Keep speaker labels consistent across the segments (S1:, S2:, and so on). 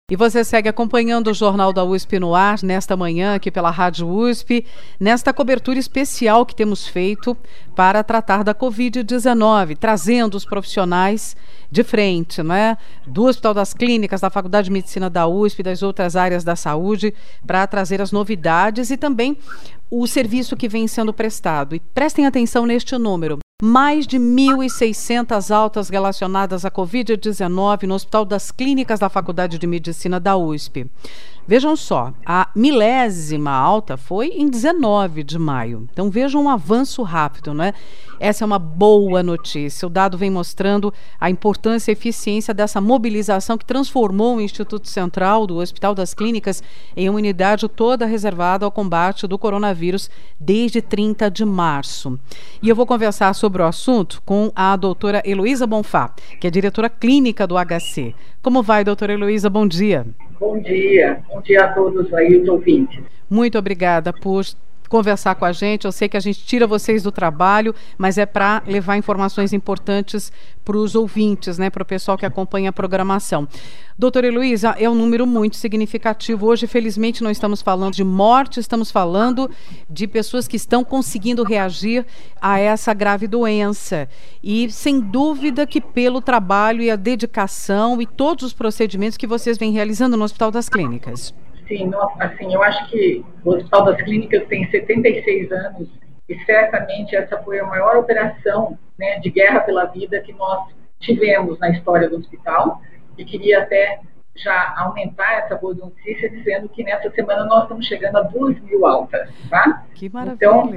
S1: E você segue acompanhando o Jornal da USP no ar, nesta manhã, aqui pela Rádio USP, nesta cobertura especial que temos feito para tratar da Covid-19, trazendo os profissionais de frente, né? Do Hospital das Clínicas, da Faculdade de Medicina da USP, das outras áreas da saúde, para trazer as novidades e também o serviço que vem sendo prestado. E prestem atenção neste número. Mais de 1.600 altas relacionadas à Covid-19 no Hospital das Clínicas da Faculdade de Medicina da USP. Vejam só, a 1000ª alta foi em 19 de maio. Então vejam um avanço rápido, né? Essa é uma boa notícia. O dado vem mostrando a importância e eficiência dessa mobilização que transformou o Instituto Central do Hospital das Clínicas em uma unidade toda reservada ao combate do coronavírus desde 30 de março. E eu vou conversar sobre o assunto com a doutora Heloísa Bonfá, que é diretora clínica do HC. Como vai, doutora Heloísa? Bom dia.
S2: Bom dia a todos aí, os ouvintes.
S1: Muito obrigada por conversar com a gente. Eu sei que a gente tira vocês do trabalho, mas é para levar informações importantes para os ouvintes, né, para o pessoal que acompanha a programação. Doutora Heloísa, é um número muito significativo. Hoje, felizmente, não estamos falando de morte, estamos falando de pessoas que estão conseguindo reagir a essa grave doença. E, sem dúvida, que pelo trabalho e a dedicação e todos os procedimentos que vocês vêm realizando no Hospital das Clínicas.
S2: Sim, assim, eu acho que o Hospital das Clínicas tem 76 anos e certamente essa foi a maior operação, né, de guerra pela vida que nós tivemos na história do hospital. E queria até já aumentar essa boa notícia dizendo que nessa semana nós estamos chegando a 2.000 altas, tá?
S1: Que maravilha!
S2: Então,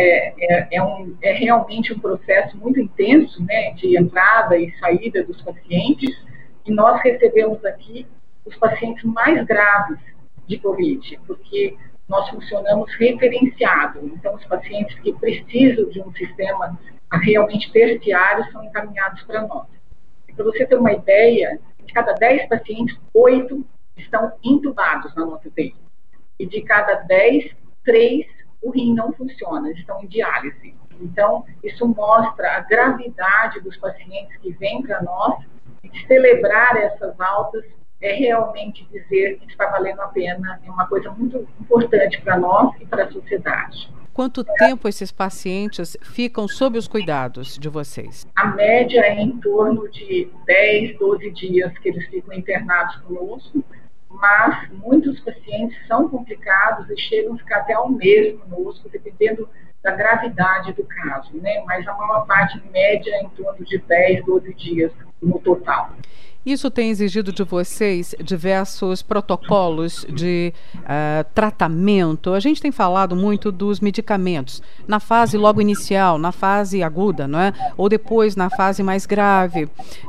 S2: é realmente um processo muito intenso, né, de entrada e saída dos pacientes, e nós recebemos aqui os pacientes mais graves de Covid, porque nós funcionamos referenciado. Então, os pacientes que precisam de um sistema realmente terciário são encaminhados para nós. E para você ter uma ideia, de cada 10 pacientes, 8 estão intubados na nossa UTI. E de cada 10, 3, o rim não funciona, estão em diálise. Então, isso mostra a gravidade dos pacientes que vêm para nós, e celebrar essas altas é realmente dizer que está valendo a pena, é uma coisa muito importante para nós e para a sociedade.
S1: Quanto tempo esses pacientes ficam sob os cuidados de vocês?
S2: A média é em torno de 10, 12 dias que eles ficam internados conosco, mas muitos pacientes são complicados e chegam a ficar até um mês conosco, dependendo da gravidade do caso, né? Mas a maior parte, em média, é em torno de 10, 12 dias no total.
S1: Isso tem exigido de vocês diversos protocolos de tratamento. A gente tem falado muito dos medicamentos na fase logo inicial, na fase aguda, não é? Ou depois na fase mais grave.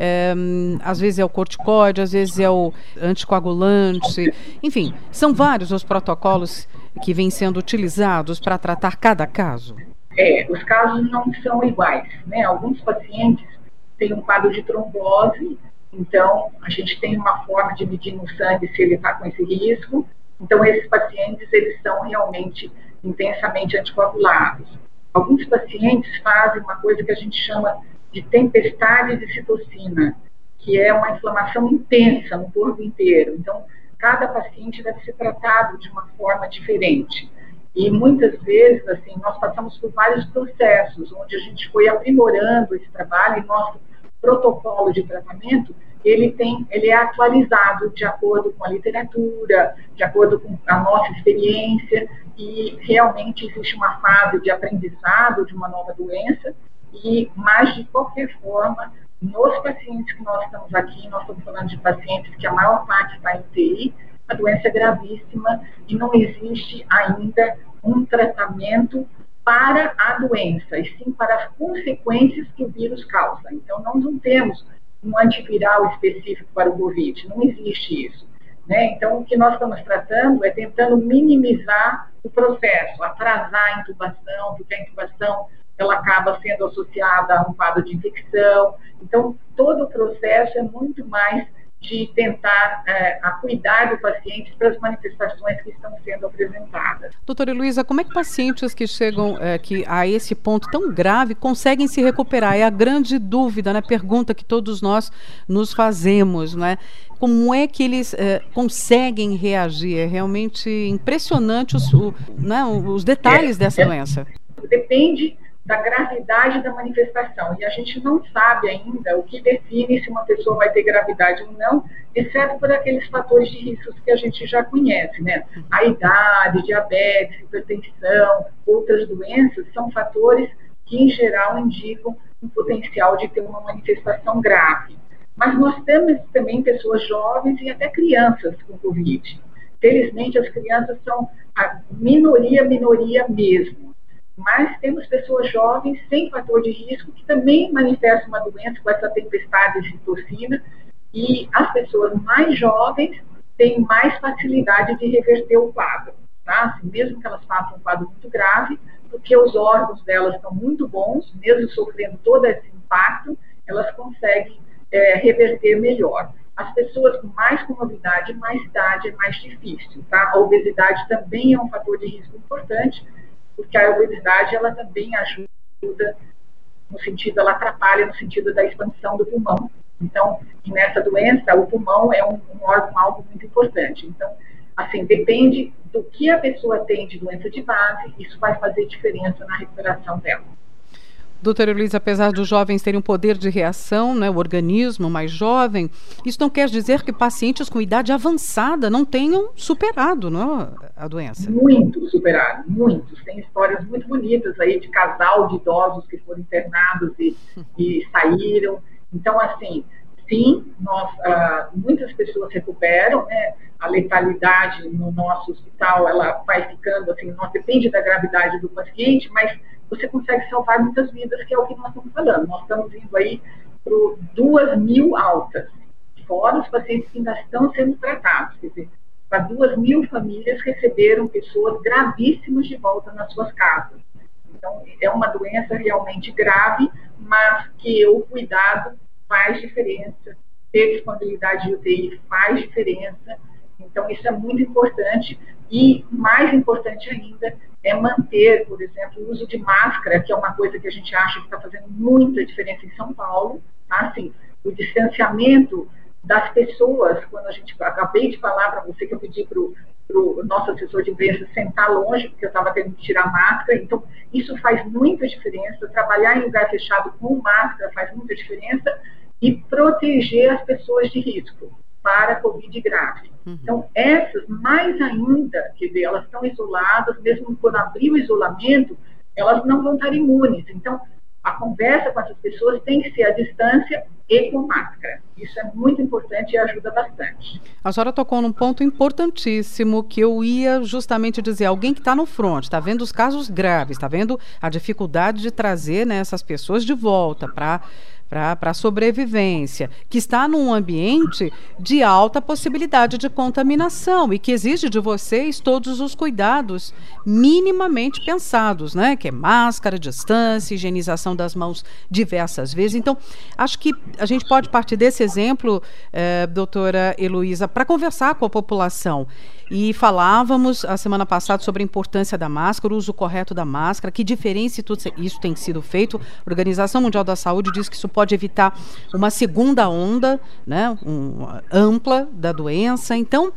S1: Às vezes é o corticóide, às vezes é o anticoagulante. Enfim, são vários os protocolos que vêm sendo utilizados para tratar cada caso.
S2: Os casos não são iguais, né? Alguns pacientes têm um quadro de trombose. Então, a gente tem uma forma de medir no sangue se ele está com esse risco. Então, esses pacientes, eles são realmente intensamente anticoagulados. Alguns pacientes fazem uma coisa que a gente chama de tempestade de citocina, que é uma inflamação intensa no corpo inteiro. Então, cada paciente deve ser tratado de uma forma diferente. E muitas vezes, assim, nós passamos por vários processos, onde a gente foi aprimorando esse trabalho e nosso protocolo de tratamento, ele é atualizado de acordo com a literatura, de acordo com a nossa experiência, e realmente existe uma fase de aprendizado de uma nova doença, mas de qualquer forma, nos pacientes que nós estamos aqui, nós estamos falando de pacientes que a maior parte está em UTI, a doença é gravíssima e não existe ainda um tratamento para a doença, e sim para as consequências que o vírus causa. Então, nós não temos um antiviral específico para o Covid, não existe isso, né? Então, o que nós estamos tratando é tentando minimizar o processo, atrasar a intubação, porque a intubação ela acaba sendo associada a um quadro de infecção. Então, todo o processo é muito mais de tentar cuidar do paciente para as manifestações que estão sendo apresentadas.
S1: Doutora Heloísa, como é que pacientes que chegam a esse ponto tão grave conseguem se recuperar? É a grande dúvida, né? Pergunta que todos nós nos fazemos, né? Como é que eles conseguem reagir? É realmente impressionante os detalhes dessa doença.
S2: Depende da gravidade da manifestação, e a gente não sabe ainda o que define se uma pessoa vai ter gravidade ou não, exceto por aqueles fatores de risco que a gente já conhece, né? A idade, diabetes, hipertensão, outras doenças são fatores que, em geral, indicam o potencial de ter uma manifestação grave. Mas nós temos também pessoas jovens e até crianças com Covid. Felizmente, as crianças são a minoria mesmo. Mas temos pessoas jovens sem fator de risco que também manifestam uma doença com essa tempestade de citocina, e as pessoas mais jovens têm mais facilidade de reverter o quadro, tá? Assim, mesmo que elas façam um quadro muito grave, porque os órgãos delas estão muito bons, mesmo sofrendo todo esse impacto, elas conseguem reverter melhor. As pessoas com mais comorbidade, mais idade, é mais difícil, tá? A obesidade também é um fator de risco importante, porque a obesidade, ela também ajuda no sentido, ela atrapalha no sentido da expansão do pulmão. Então, nessa doença, o pulmão é um órgão muito importante. Então, assim, depende do que a pessoa tem de doença de base, isso vai fazer diferença na recuperação dela.
S1: Doutora Heloísa, apesar dos jovens terem um poder de reação, né, o organismo mais jovem, isso não quer dizer que pacientes com idade avançada não tenham superado, não, a doença?
S2: Muito superado, muitos. Tem histórias muito bonitas aí de casal de idosos que foram internados e saíram. Então, assim, sim, muitas pessoas recuperam, né? A letalidade no nosso hospital, ela vai ficando, assim, depende da gravidade do paciente, mas você consegue salvar muitas vidas, que é o que nós estamos falando. Nós estamos indo aí para 2.000 altas, fora os pacientes que ainda estão sendo tratados. Quer dizer, para 2.000 famílias receberam pessoas gravíssimas de volta nas suas casas. Então, é uma doença realmente grave, mas que o cuidado faz diferença, ter disponibilidade de UTI faz diferença. Então, isso é muito importante. E, mais importante ainda, é manter, por exemplo, o uso de máscara, que é uma coisa que a gente acha que está fazendo muita diferença em São Paulo. Tá? Assim, o distanciamento das pessoas, quando acabei de falar para você que eu pedi para o nosso assessor de imprensa sentar longe, porque eu estava tendo que tirar máscara. Então, isso faz muita diferença. Trabalhar em lugar fechado com máscara faz muita diferença, e proteger as pessoas de risco para a Covid grave. Então, essas, mais ainda, quer dizer, elas estão isoladas, mesmo quando abrir o isolamento, elas não vão estar imunes. Então, a conversa com essas pessoas tem que ser à distância e com máscara. Isso é muito importante e ajuda bastante.
S1: A senhora tocou num ponto importantíssimo que eu ia justamente dizer. Alguém que está no front, está vendo os casos graves, está vendo a dificuldade de trazer, né, essas pessoas de volta para a sobrevivência, que está num ambiente de alta possibilidade de contaminação e que exige de vocês todos os cuidados minimamente pensados, né? Que é máscara, distância, higienização das mãos diversas vezes. Então, acho que a gente pode partir desse exemplo, doutora Heloísa, para conversar com a população. E falávamos a semana passada sobre a importância da máscara, o uso correto da máscara, que diferença isso tem sido feito. A Organização Mundial da Saúde diz que isso pode evitar uma segunda onda, né, ampla da doença. Então,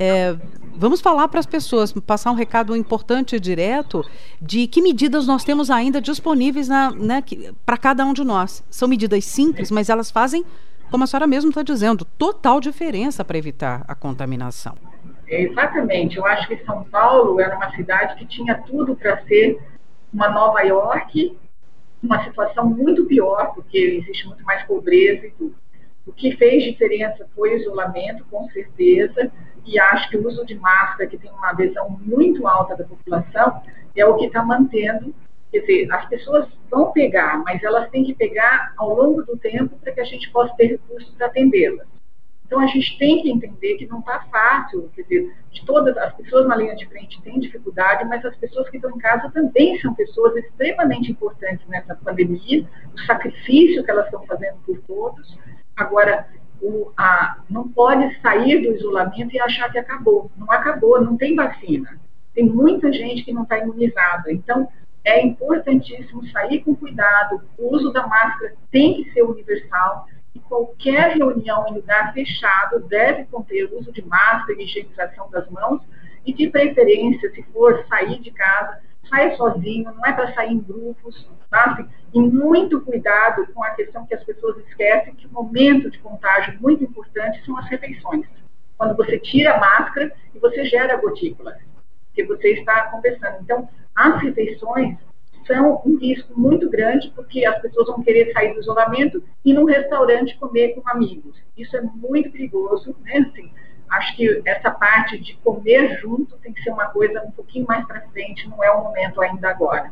S1: vamos falar para as pessoas, passar um recado importante e direto de que medidas nós temos ainda disponíveis para cada um de nós. São medidas simples, mas elas fazem, como a senhora mesmo está dizendo, total diferença para evitar a contaminação.
S2: Exatamente. Eu acho que São Paulo era uma cidade que tinha tudo para ser uma Nova York, uma situação muito pior, porque existe muito mais pobreza e tudo. O que fez diferença foi o isolamento, com certeza, e acho que o uso de máscara, que tem uma adesão muito alta da população, é o que está mantendo. Quer dizer, as pessoas vão pegar, mas elas têm que pegar ao longo do tempo para que a gente possa ter recursos para atendê-las. Então, a gente tem que entender que não está fácil, quer dizer, de todas as pessoas na linha de frente têm dificuldade, mas as pessoas que estão em casa também são pessoas extremamente importantes nessa pandemia, o sacrifício que elas estão fazendo por todos. Agora, não pode sair do isolamento e achar que acabou. Não acabou, não tem vacina. Tem muita gente que não está imunizada. Então, é importantíssimo sair com cuidado. O uso da máscara tem que ser universal. E qualquer reunião em lugar fechado deve conter o uso de máscara e higienização das mãos. E, de preferência, se for sair de casa, saia sozinho, não é para sair em grupos, tá? Assim, e muito cuidado com a questão que as pessoas esquecem, que o momento de contágio muito importante são as refeições. Quando você tira a máscara e você gera gotículas, que você está conversando. Então, as refeições são um risco muito grande, porque as pessoas vão querer sair do isolamento e ir num restaurante comer com amigos. Isso é muito perigoso, né? Assim, acho que essa parte de comer junto tem que ser uma coisa um pouquinho mais para frente, não é o momento ainda agora.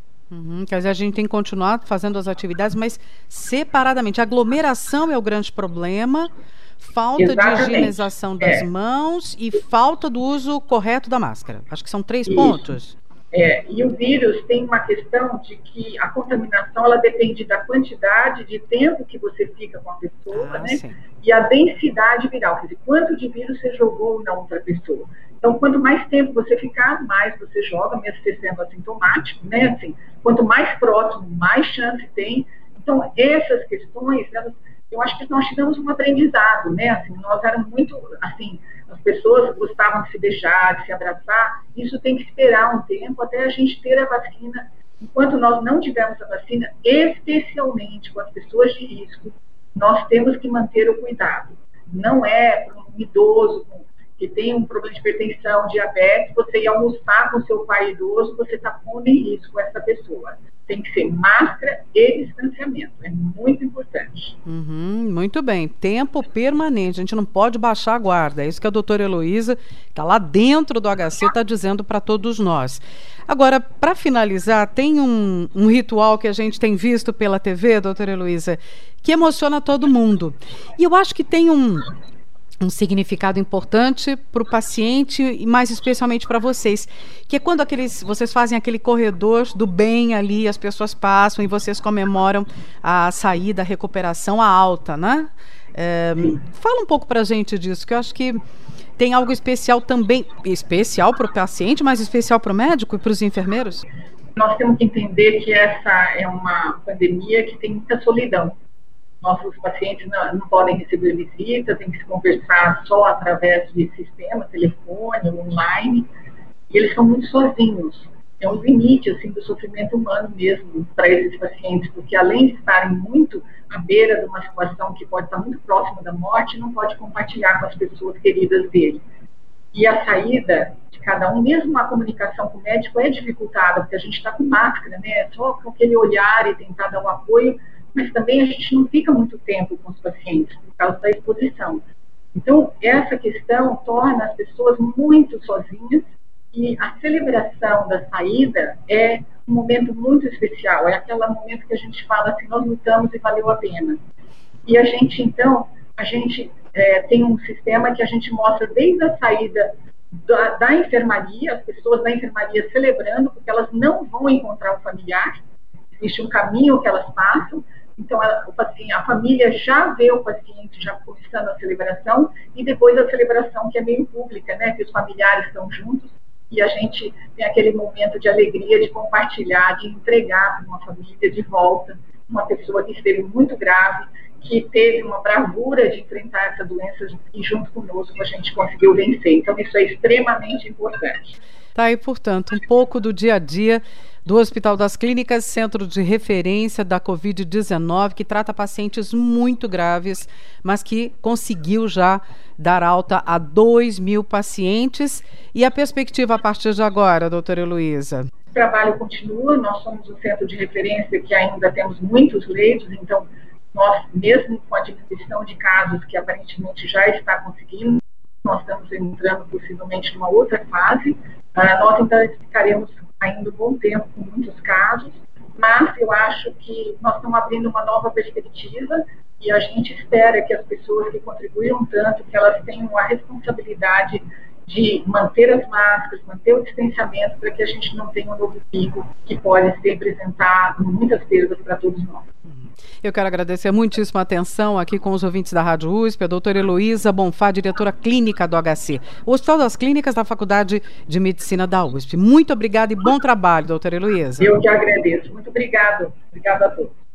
S1: Quer dizer, a gente tem que continuar fazendo as atividades, mas separadamente. A aglomeração é o grande problema, falta
S2: Exatamente.
S1: de higienização das mãos e falta do uso correto da máscara. Acho que são 3 pontos.
S2: E o vírus tem uma questão de que a contaminação, ela depende da quantidade de tempo que você fica com a pessoa, né?
S1: Sim.
S2: E a densidade viral, quer dizer, quanto de vírus você jogou na outra pessoa. Então, quanto mais tempo você ficar, mais você joga, mesmo você sendo assintomático, né? Assim, quanto mais próximo, mais chance tem. Então, essas questões, eu acho que nós tivemos um aprendizado, né? Assim, nós éramos muito, assim, as pessoas gostavam de se beijar, de se abraçar. Isso tem que esperar um tempo até a gente ter a vacina. Enquanto nós não tivermos a vacina, especialmente com as pessoas de risco, nós temos que manter o cuidado. Não é para um idoso que tem um problema de hipertensão, diabetes, você ir almoçar com seu pai idoso, você está pondo em risco essa pessoa. Tem que ser máscara e distanciamento. É muito importante.
S1: Muito bem. Tempo permanente. A gente não pode baixar a guarda. É isso que a doutora Heloísa, que está lá dentro do HC, está dizendo para todos nós. Agora, para finalizar, tem um ritual que a gente tem visto pela TV, doutora Heloísa, que emociona todo mundo. E eu acho que tem um significado importante para o paciente e mais especialmente para vocês, que é quando vocês fazem aquele corredor do bem ali, as pessoas passam e vocês comemoram a saída, a recuperação, a alta, né? Fala um pouco para a gente disso, que eu acho que tem algo especial também, especial para o paciente, mas especial para o médico e para os enfermeiros?
S2: Nós temos que entender que essa é uma pandemia que tem muita solidão. Nossos pacientes não podem receber visita, tem que se conversar só através de sistema, telefone, online, e eles são muito sozinhos. É um limite assim, do sofrimento humano mesmo para esses pacientes, porque além de estarem muito à beira de uma situação que pode estar muito próxima da morte, não pode compartilhar com as pessoas queridas dele. E a saída de cada um, mesmo a comunicação com o médico é dificultada, porque a gente está com máscara, né? Só com aquele olhar e tentar dar um apoio, mas também a gente não fica muito tempo com os pacientes, por causa da exposição. Então, essa questão torna as pessoas muito sozinhas e a celebração da saída é um momento muito especial, é aquele momento que a gente fala assim, nós lutamos e valeu a pena. E a gente, então, tem um sistema que a gente mostra desde a saída da enfermaria, as pessoas da enfermaria celebrando, porque elas não vão encontrar um familiar, existe um caminho que elas passam. Então, a família já vê o paciente já começando a celebração e depois a celebração que é meio pública, né? Que os familiares estão juntos e a gente tem aquele momento de alegria, de compartilhar, de entregar para uma família de volta uma pessoa que esteve muito grave, que teve uma bravura de enfrentar essa doença e junto conosco a gente conseguiu vencer. Então, isso é extremamente importante.
S1: Tá aí, portanto, um pouco do dia a dia do Hospital das Clínicas, centro de referência da Covid-19, que trata pacientes muito graves, mas que conseguiu já dar alta a 2.000 pacientes. E a perspectiva a partir de agora, doutora Heloísa?
S2: O trabalho continua, nós somos um centro de referência que ainda temos muitos leitos, então nós, mesmo com a diminuição de casos que aparentemente já está conseguindo, nós estamos entrando possivelmente numa outra fase. Nós ainda ficaremos ainda um bom tempo com muitos casos, mas eu acho que nós estamos abrindo uma nova perspectiva e a gente espera que as pessoas que contribuíram tanto, que elas tenham a responsabilidade de manter as máscaras, manter o distanciamento, para que a gente não tenha um novo pico que pode se representar muitas perdas para todos nós.
S1: Eu quero agradecer muitíssimo a atenção aqui com os ouvintes da Rádio USP, a doutora Heloísa Bonfá, diretora clínica do HC, o Hospital das Clínicas da Faculdade de Medicina da USP. Muito obrigada e bom trabalho, doutora Heloísa.
S2: Eu que agradeço. Muito obrigado. Obrigada a todos.